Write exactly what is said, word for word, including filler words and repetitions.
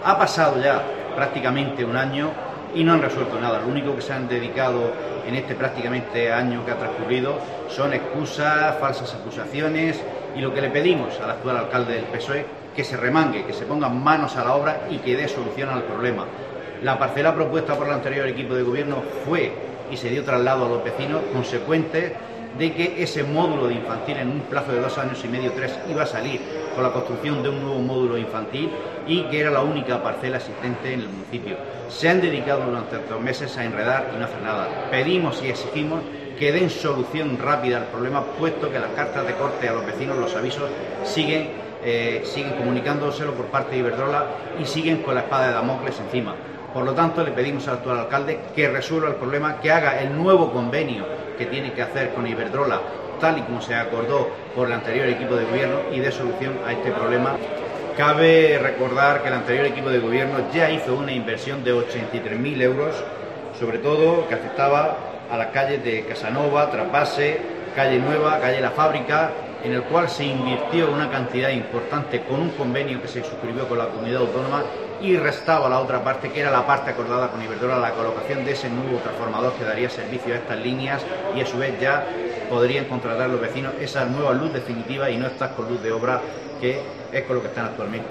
Ha pasado ya prácticamente un año y no han resuelto nada. Lo único que se han dedicado en este prácticamente año que ha transcurrido son excusas, falsas acusaciones, y lo que le pedimos al actual alcalde del P S O E, que se remangue, que se pongan manos a la obra y que dé solución al problema. La parcela propuesta por el anterior equipo de gobierno fue y se dio traslado a los vecinos, consecuente de que ese módulo de infantil en un plazo de dos años y medio, tres, iba a salir con la construcción de un nuevo módulo infantil y que era la única parcela existente en el municipio. Se han dedicado durante estos meses a enredar y no hacer nada. Pedimos y exigimos que den solución rápida al problema, puesto que las cartas de corte a los vecinos, los avisos, siguen, eh, siguen comunicándoselo por parte de Iberdrola y siguen con la espada de Damocles encima. Por lo tanto, le pedimos al actual alcalde que resuelva el problema, que haga el nuevo convenio que tiene que hacer con Iberdrola, tal y como se acordó por el anterior equipo de gobierno, y dé solución a este problema. Cabe recordar que el anterior equipo de gobierno ya hizo una inversión de ochenta y tres mil euros, sobre todo que afectaba a las calles de Casanova, Trasvase, Calle Nueva, Calle La Fábrica, en el cual se invirtió una cantidad importante con un convenio que se suscribió con la comunidad autónoma, y restaba la otra parte, que era la parte acordada con Iberdrola, la colocación de ese nuevo transformador que daría servicio a estas líneas, y a su vez ya podrían contratar los vecinos esa nueva luz definitiva y no estar con luz de obra, que es con lo que están actualmente.